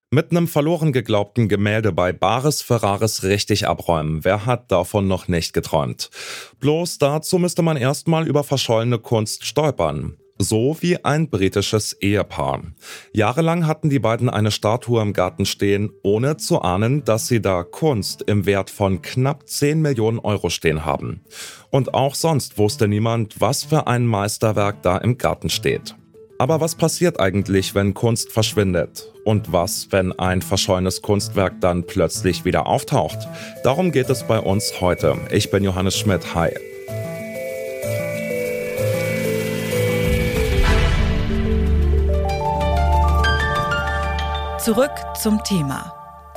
Mit einem verloren geglaubten Gemälde bei Bares Ferraris richtig abräumen. Wer hat davon noch nicht geträumt? Bloß dazu müsste man erstmal über verschollene Kunst stolpern. So wie ein britisches Ehepaar. Jahrelang hatten die beiden eine Statue im Garten stehen, ohne zu ahnen, dass sie da Kunst im Wert von knapp 10 Millionen Euro stehen haben. Und auch sonst wusste niemand, was für ein Meisterwerk da im Garten steht. Aber was passiert eigentlich, wenn Kunst verschwindet? Und was, wenn ein verschollenes Kunstwerk dann plötzlich wieder auftaucht? Darum geht es bei uns heute. Ich bin Johannes Schmidt. Hi. Zurück zum Thema.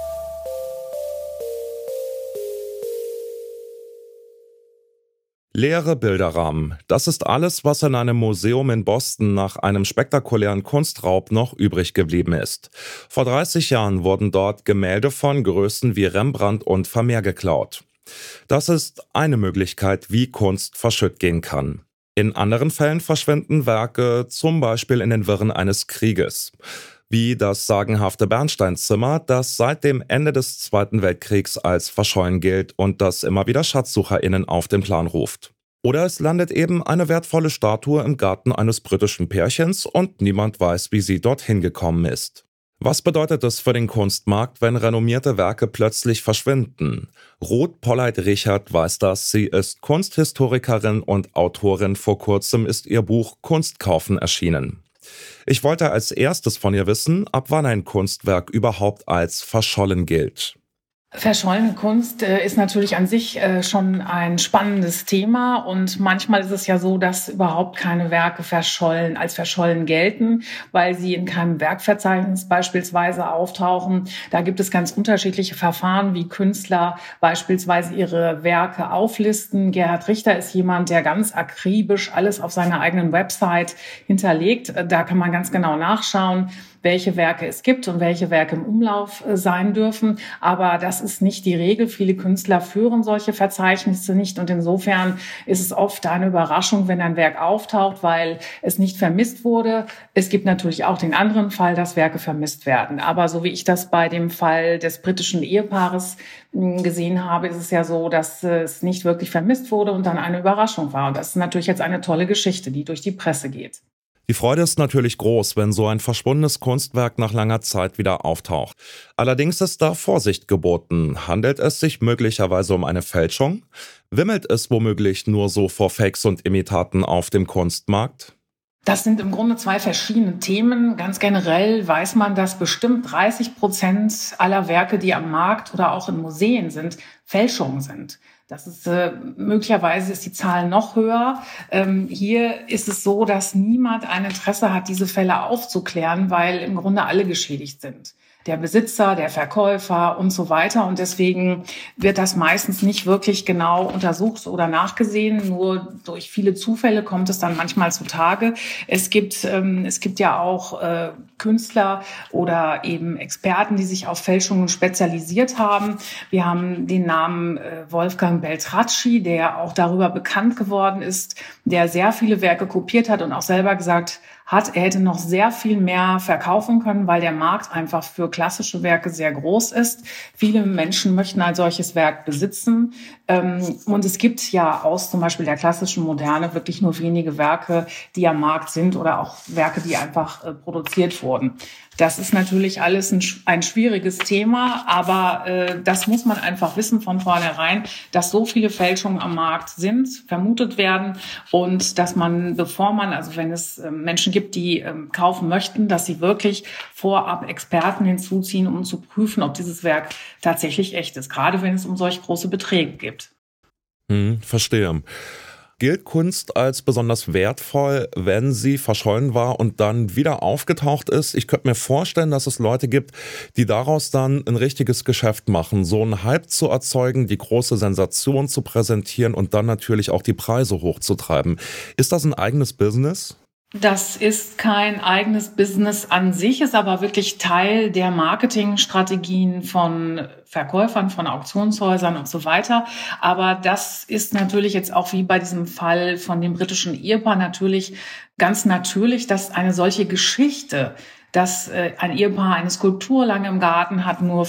Leere Bilderrahmen. Das ist alles, was in einem Museum in Boston nach einem spektakulären Kunstraub noch übrig geblieben ist. Vor 30 Jahren wurden dort Gemälde von Größen wie Rembrandt und Vermeer geklaut. Das ist eine Möglichkeit, wie Kunst verschütt gehen kann. In anderen Fällen verschwinden Werke zum Beispiel in den Wirren eines Krieges. Wie das sagenhafte Bernsteinzimmer, das seit dem Ende des Zweiten Weltkriegs als verschollen gilt und das immer wieder SchatzsucherInnen auf den Plan ruft. Oder es landet eben eine wertvolle Statue im Garten eines britischen Pärchens und niemand weiß, wie sie dorthin gekommen ist. Was bedeutet es für den Kunstmarkt, wenn renommierte Werke plötzlich verschwinden? Ruth Polleit-Richard weiß das. Sie ist Kunsthistorikerin und Autorin. Vor kurzem ist ihr Buch Kunstkaufen erschienen. Ich wollte als erstes von ihr wissen, ab wann ein Kunstwerk überhaupt als verschollen gilt. Verschollene Kunst ist natürlich an sich schon ein spannendes Thema und manchmal ist es ja so, dass überhaupt keine Werke als verschollen gelten, weil sie in keinem Werkverzeichnis beispielsweise auftauchen. Da gibt es ganz unterschiedliche Verfahren, wie Künstler beispielsweise ihre Werke auflisten. Gerhard Richter ist jemand, der ganz akribisch alles auf seiner eigenen Website hinterlegt. Da kann man ganz genau nachschauen, welche Werke es gibt und welche Werke im Umlauf sein dürfen. Aber das ist nicht die Regel. Viele Künstler führen solche Verzeichnisse nicht. Und insofern ist es oft eine Überraschung, wenn ein Werk auftaucht, weil es nicht vermisst wurde. Es gibt natürlich auch den anderen Fall, dass Werke vermisst werden. Aber so wie ich das bei dem Fall des britischen Ehepaares gesehen habe, ist es ja so, dass es nicht wirklich vermisst wurde und dann eine Überraschung war. Und das ist natürlich jetzt eine tolle Geschichte, die durch die Presse geht. Die Freude ist natürlich groß, wenn so ein verschwundenes Kunstwerk nach langer Zeit wieder auftaucht. Allerdings ist da Vorsicht geboten. Handelt es sich möglicherweise um eine Fälschung? Wimmelt es womöglich nur so vor Fakes und Imitaten auf dem Kunstmarkt? Das sind im Grunde zwei verschiedene Themen. Ganz generell weiß man, dass bestimmt 30% aller Werke, die am Markt oder auch in Museen sind, Fälschungen sind. Das ist möglicherweise ist die Zahl noch höher. Hier ist es so, dass niemand ein Interesse hat, diese Fälle aufzuklären, weil im Grunde alle geschädigt sind. Der Besitzer, der Verkäufer und so weiter. Und deswegen wird das meistens nicht wirklich genau untersucht oder nachgesehen. Nur durch viele Zufälle kommt es dann manchmal zutage. Es gibt ja auch Künstler oder eben Experten, die sich auf Fälschungen spezialisiert haben. Wir haben den Namen Wolfgang Beltracchi, der auch darüber bekannt geworden ist, der sehr viele Werke kopiert hat und auch selber gesagt hat, er hätte noch sehr viel mehr verkaufen können, weil der Markt einfach für klassische Werke sehr groß ist. Viele Menschen möchten ein solches Werk besitzen. Und es gibt ja aus zum Beispiel der klassischen Moderne wirklich nur wenige Werke, die am Markt sind oder auch Werke, die einfach produziert wurden. Das ist natürlich alles ein schwieriges Thema, aber das muss man einfach wissen von vornherein, dass so viele Fälschungen am Markt sind, vermutet werden und dass man, wenn es Menschen gibt, die kaufen möchten, dass sie wirklich vorab Experten hinzuziehen, um zu prüfen, ob dieses Werk tatsächlich echt ist, gerade wenn es um solch große Beträge geht. Verstehe. Gilt Kunst als besonders wertvoll, wenn sie verschollen war und dann wieder aufgetaucht ist? Ich könnte mir vorstellen, dass es Leute gibt, die daraus dann ein richtiges Geschäft machen, so einen Hype zu erzeugen, die große Sensation zu präsentieren und dann natürlich auch die Preise hochzutreiben. Ist das ein eigenes Business? Das ist kein eigenes Business an sich, ist aber wirklich Teil der Marketingstrategien von Verkäufern, von Auktionshäusern und so weiter. Aber das ist natürlich jetzt auch wie bei diesem Fall von dem britischen Ehepaar natürlich ganz natürlich, dass eine solche Geschichte dass ein Ehepaar eine Skulptur lange im Garten hat, nur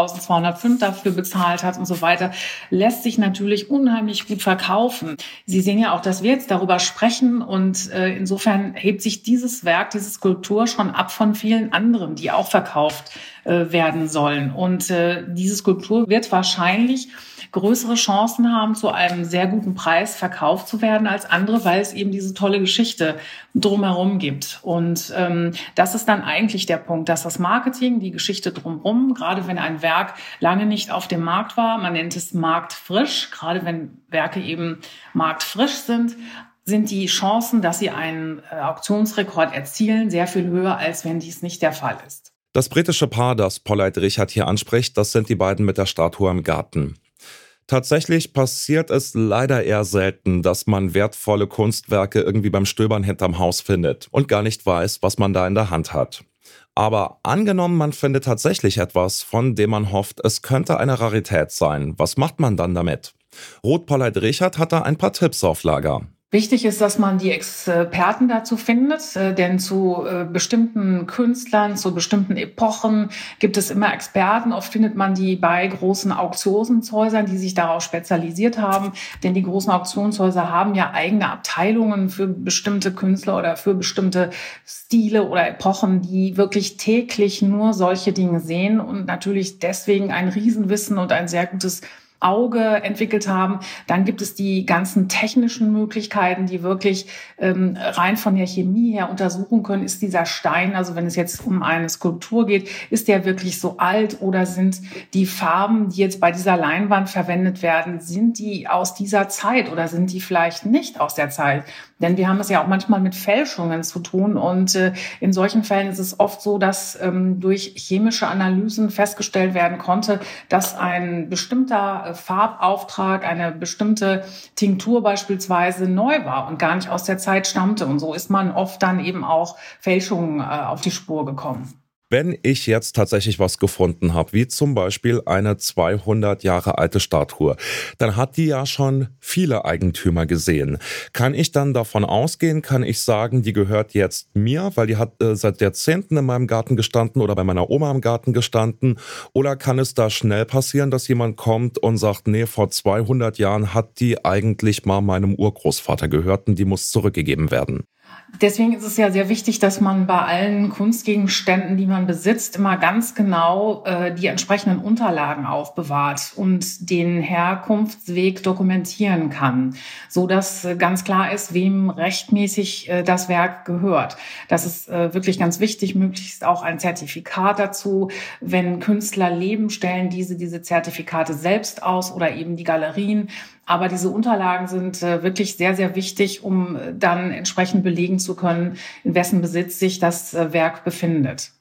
5.205 dafür bezahlt hat und so weiter, lässt sich natürlich unheimlich gut verkaufen. Sie sehen ja auch, dass wir jetzt darüber sprechen und insofern hebt sich dieses Werk, diese Skulptur schon ab von vielen anderen, die auch verkauft werden sollen. Und diese Skulptur wird wahrscheinlich größere Chancen haben, zu einem sehr guten Preis verkauft zu werden als andere, weil es eben diese tolle Geschichte drumherum gibt. Und das ist dann eigentlich der Punkt, dass das Marketing, die Geschichte drumherum, gerade wenn ein Werk lange nicht auf dem Markt war, man nennt es marktfrisch, gerade wenn Werke eben marktfrisch sind die Chancen, dass sie einen Auktionsrekord erzielen, sehr viel höher, als wenn dies nicht der Fall ist. Das britische Paar, das Polleit Richard hier anspricht, das sind die beiden mit der Statue im Garten. Tatsächlich passiert es leider eher selten, dass man wertvolle Kunstwerke irgendwie beim Stöbern hinterm Haus findet und gar nicht weiß, was man da in der Hand hat. Aber angenommen, man findet tatsächlich etwas, von dem man hofft, es könnte eine Rarität sein. Was macht man dann damit? Ruth Polleit Richard hat da ein paar Tipps auf Lager. Wichtig ist, dass man die Experten dazu findet, denn zu bestimmten Künstlern, zu bestimmten Epochen gibt es immer Experten. Oft findet man die bei großen Auktionshäusern, die sich darauf spezialisiert haben, denn die großen Auktionshäuser haben ja eigene Abteilungen für bestimmte Künstler oder für bestimmte Stile oder Epochen, die wirklich täglich nur solche Dinge sehen und natürlich deswegen ein Riesenwissen und ein sehr gutes Auge entwickelt haben. Dann gibt es die ganzen technischen Möglichkeiten, die wirklich rein von der Chemie her untersuchen können, ist dieser Stein, also wenn es jetzt um eine Skulptur geht, ist der wirklich so alt oder sind die Farben, die jetzt bei dieser Leinwand verwendet werden, sind die aus dieser Zeit oder sind die vielleicht nicht aus der Zeit? Denn wir haben es ja auch manchmal mit Fälschungen zu tun und in solchen Fällen ist es oft so, dass durch chemische Analysen festgestellt werden konnte, dass ein bestimmter Farbauftrag, eine bestimmte Tinktur beispielsweise neu war und gar nicht aus der Zeit stammte. Und so ist man oft dann eben auch Fälschungen auf die Spur gekommen. Wenn ich jetzt tatsächlich was gefunden habe, wie zum Beispiel eine 200 Jahre alte Statue, dann hat die ja schon viele Eigentümer gesehen. Kann ich dann davon ausgehen, kann ich sagen, die gehört jetzt mir, weil die hat seit Jahrzehnten in meinem Garten gestanden oder bei meiner Oma im Garten gestanden? Oder kann es da schnell passieren, dass jemand kommt und sagt, nee, vor 200 Jahren hat die eigentlich mal meinem Urgroßvater gehört und die muss zurückgegeben werden? Deswegen ist es ja sehr wichtig, dass man bei allen Kunstgegenständen, die man besitzt, immer ganz genau die entsprechenden Unterlagen aufbewahrt und den Herkunftsweg dokumentieren kann, so dass ganz klar ist, wem rechtmäßig das Werk gehört. Das ist wirklich ganz wichtig, möglichst auch ein Zertifikat dazu. Wenn Künstler leben, stellen diese Zertifikate selbst aus oder eben die Galerien. Aber diese Unterlagen sind wirklich sehr, sehr wichtig, um dann entsprechend belegen zu können, in wessen Besitz sich das Werk befindet.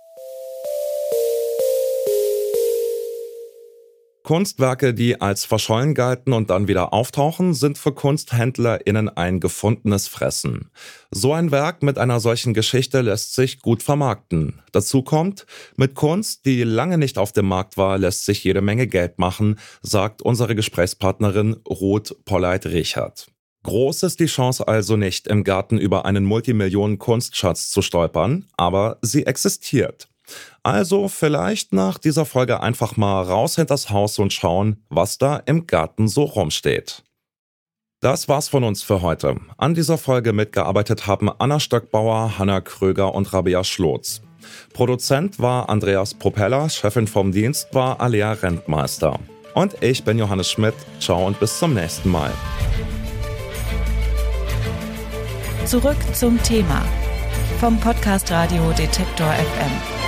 Kunstwerke, die als verschollen galten und dann wieder auftauchen, sind für KunsthändlerInnen ein gefundenes Fressen. So ein Werk mit einer solchen Geschichte lässt sich gut vermarkten. Dazu kommt, mit Kunst, die lange nicht auf dem Markt war, lässt sich jede Menge Geld machen, sagt unsere Gesprächspartnerin Ruth Polleit Richard. Groß ist die Chance also nicht, im Garten über einen Multimillionen-Kunstschatz zu stolpern, aber sie existiert. Also vielleicht nach dieser Folge einfach mal raus hinters Haus und schauen, was da im Garten so rumsteht. Das war's von uns für heute. An dieser Folge mitgearbeitet haben Anna Stöckbauer, Hanna Kröger und Rabea Schlotz. Produzent war Andreas Propeller, Chefin vom Dienst war Alea Rentmeister. Und ich bin Johannes Schmidt. Ciao und bis zum nächsten Mal. Zurück zum Thema vom Podcast Radio Detektor FM.